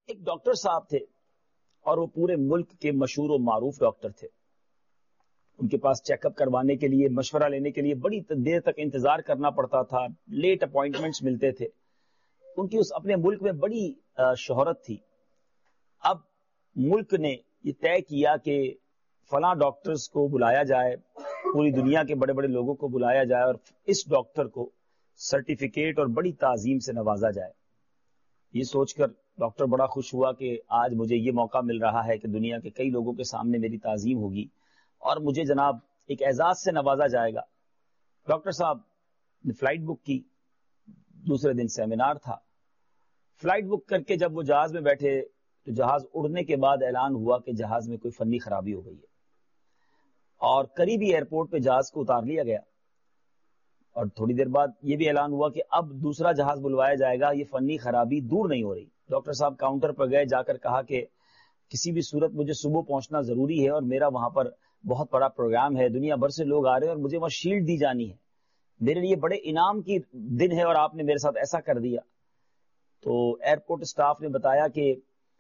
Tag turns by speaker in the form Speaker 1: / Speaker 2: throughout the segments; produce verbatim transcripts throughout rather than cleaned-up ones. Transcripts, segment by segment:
Speaker 1: ایک ڈاکٹر صاحب تھے اور وہ پورے ملک کے مشہور و معروف ڈاکٹر تھے. ان کے پاس چیک اپ کروانے کے لیے، مشورہ لینے کے لیے بڑی دیر تک انتظار کرنا پڑتا تھا، لیٹ اپوائنٹمنٹس ملتے تھے. ان کی اس اپنے ملک میں بڑی شہرت تھی. اب ملک نے یہ طے کیا کہ فلاں ڈاکٹرز کو بلایا جائے، پوری دنیا کے بڑے بڑے لوگوں کو بلایا جائے اور اس ڈاکٹر کو سرٹیفکیٹ اور بڑی تعظیم سے نوازا جائے. یہ سوچ کر ڈاکٹر بڑا خوش ہوا کہ آج مجھے یہ موقع مل رہا ہے کہ دنیا کے کئی لوگوں کے سامنے میری تعظیم ہوگی اور مجھے جناب ایک اعزاز سے نوازا جائے گا. ڈاکٹر صاحب نے فلائٹ بک کی، دوسرے دن سیمینار تھا. فلائٹ بک کر کے جب وہ جہاز میں بیٹھے تو جہاز اڑنے کے بعد اعلان ہوا کہ جہاز میں کوئی فنی خرابی ہو گئی ہے اور قریبی ایئرپورٹ پہ جہاز کو اتار لیا گیا. اور تھوڑی دیر بعد یہ بھی اعلان ہوا کہ اب دوسرا جہاز بلوایا جائے گا، یہ فنی خرابی دور نہیں ہو رہی. ڈاکٹر صاحب کاؤنٹر پر گئے، جا کر کہا کہ کسی بھی صورت مجھے صبح پہنچنا ضروری ہے اور میرا وہاں پر بہت بڑا پروگرام ہے، دنیا بھر سے لوگ آ رہے ہیں اور مجھے وہاں شیلڈ دی جانی ہے، میرے لیے بڑے انعام کی دن ہے اور آپ نے میرے ساتھ ایسا کر دیا. تو ایئرپورٹ اسٹاف نے بتایا کہ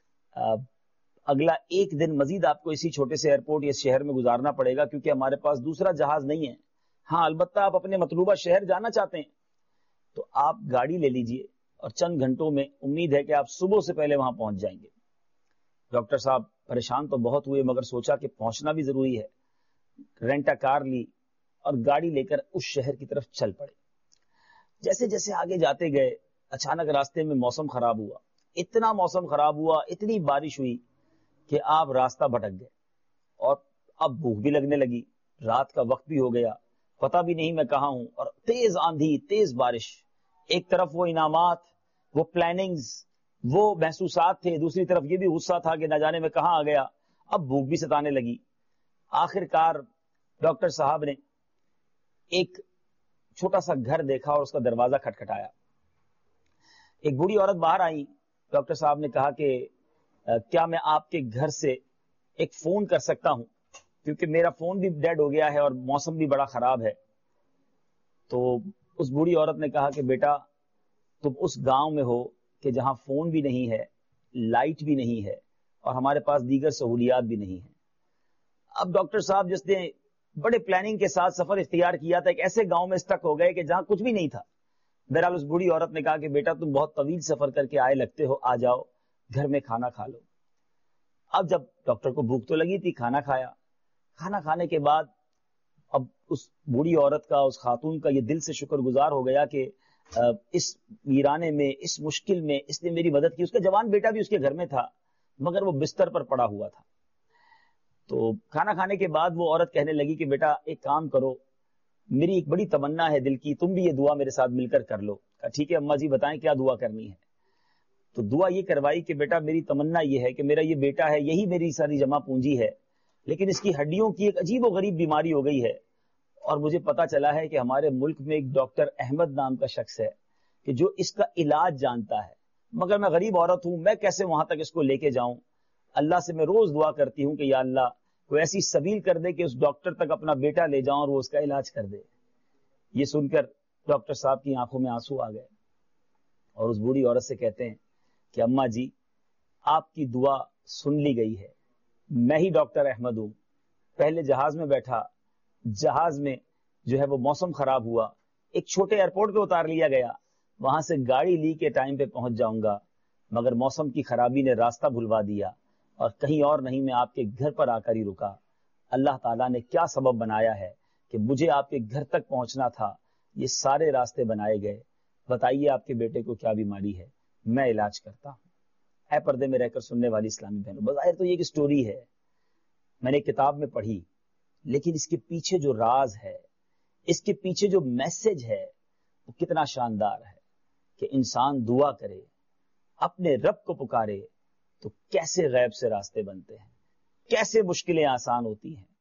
Speaker 1: اگلا ایک دن مزید آپ کو اسی چھوٹے سے ایئرپورٹ یا شہر میں گزارنا پڑے گا کیونکہ ہمارے پاس دوسرا جہاز نہیں ہے. ہاں البتہ آپ اپنے مطلوبہ شہر جانا چاہتے ہیں تو آپ گاڑی لے لیجئے اور چند گھنٹوں میں امید ہے کہ آپ صبح سے پہلے وہاں پہنچ جائیں گے. ڈاکٹر صاحب پریشان تو بہت ہوئے مگر سوچا کہ پہنچنا بھی ضروری ہے. رینٹا کار لی اور گاڑی لے کر اس شہر کی طرف چل پڑے. جیسے جیسے آگے جاتے گئے اچانک راستے میں موسم خراب ہوا. اتنا موسم خراب ہوا، اتنی بارش ہوئی کہ آپ راستہ بھٹک گئے اور اب بھوک بھی لگنے لگی. رات کا وقت بھی ہو گیا، پتہ بھی نہیں میں کہاں ہوں، اور تیز آندھی، تیز بارش. ایک طرف وہ انعامات، وہ پلاننگز، وہ محسوسات تھے، دوسری طرف یہ بھی غصہ تھا کہ نہ جانے میں کہاں آ گیا. اب بھوک بھی ستانے لگی. آخر کار ڈاکٹر صاحب نے ایک چھوٹا سا گھر دیکھا اور اس کا دروازہ کھٹکھٹایا. ایک بوڑھی عورت باہر آئی. ڈاکٹر صاحب نے کہا کہ کیا میں آپ کے گھر سے ایک فون کر سکتا ہوں کیونکہ میرا فون بھی ڈیڈ ہو گیا ہے اور موسم بھی بڑا خراب ہے. تو اس بوڑھی عورت نے کہا کہ بیٹا تم اس گاؤں میں ہو کہ جہاں فون بھی نہیں ہے، لائٹ بھی نہیں ہے اور ہمارے پاس دیگر سہولیات بھی نہیں ہیں. اب ڈاکٹر صاحب جس نے بڑے پلاننگ کے ساتھ سفر اختیار کیا تھا، ایک ایسے گاؤں میں اسٹک ہو گئے کہ جہاں کچھ بھی نہیں تھا. بہرحال اس بوڑھی عورت نے کہا کہ بیٹا تم بہت طویل سفر کر کے آئے لگتے ہو، آ جاؤ گھر میں کھانا کھا لو. اب جب ڈاکٹر کو بھوک تو لگی تھی، کھانا کھایا. کھانا کھانے کے بعد اب اس بوڑھی عورت کا، اس خاتون کا یہ دل سے شکر گزار ہو گیا کہ اس ویرانے میں، اس مشکل میں اس نے میری مدد کی. اس کا جوان بیٹا بھی اس کے گھر میں تھا مگر وہ بستر پر پڑا ہوا تھا. تو کھانا کھانے کے بعد وہ عورت کہنے لگی کہ بیٹا ایک کام کرو، میری ایک بڑی تمنا ہے دل کی، تم بھی یہ دعا میرے ساتھ مل کر کر لو. کہا ٹھیک ہے اماں جی بتائیں کیا دعا کرنی ہے. تو دعا یہ کروائی کہ بیٹا میری تمنا یہ ہے کہ میرا یہ بیٹا ہے، یہی میری ساری جمع پونجی ہے، لیکن اس کی ہڈیوں کی ایک عجیب و غریب بیماری ہو گئی ہے اور مجھے پتا چلا ہے کہ ہمارے ملک میں ایک ڈاکٹر احمد نام کا شخص ہے کہ جو اس کا علاج جانتا ہے، مگر میں غریب عورت ہوں، میں کیسے وہاں تک اس کو لے کے جاؤں. اللہ سے میں روز دعا کرتی ہوں کہ یا اللہ کوئی ایسی سبیل کر دے کہ اس ڈاکٹر تک اپنا بیٹا لے جاؤں اور وہ اس کا علاج کر دے. یہ سن کر ڈاکٹر صاحب کی آنکھوں میں آنسو آ گئے اور اس بوڑھی عورت سے کہتے ہیں کہ اماں جی آپ کی دعا سن لی گئی ہے، میں ہی ڈاکٹر احمد ہوں. پہلے جہاز میں بیٹھا، جہاز میں جو ہے وہ موسم خراب ہوا، ایک چھوٹے ایئرپورٹ پہ اتار لیا گیا، وہاں سے گاڑی لی کے ٹائم پہ پہنچ جاؤں گا، مگر موسم کی خرابی نے راستہ بھلوا دیا اور کہیں اور نہیں میں آپ کے گھر پر آ کر ہی رکا. اللہ تعالیٰ نے کیا سبب بنایا ہے کہ مجھے آپ کے گھر تک پہنچنا تھا، یہ سارے راستے بنائے گئے. بتائیے آپ کے بیٹے کو کیا بیماری ہے، میں علاج کرتا ہوں. اے پردے میں رہ کر سننے والی اسلامی بہنوں، بظاہر تو یہ ایک سٹوری ہے، میں نے کتاب میں پڑھی، لیکن اس کے پیچھے جو راز ہے، اس کے پیچھے جو میسج ہے وہ کتنا شاندار ہے کہ انسان دعا کرے، اپنے رب کو پکارے تو کیسے غیب سے راستے بنتے ہیں، کیسے مشکلیں آسان ہوتی ہیں.